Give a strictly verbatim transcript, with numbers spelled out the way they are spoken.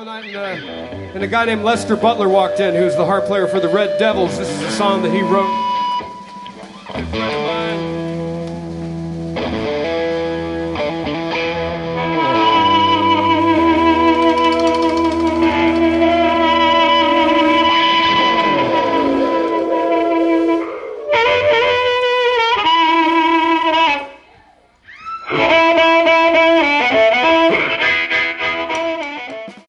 one night, and, uh, and a guy named Lester Butler walked in, who's the harp player for the Red Devils. This is a song that he wrote.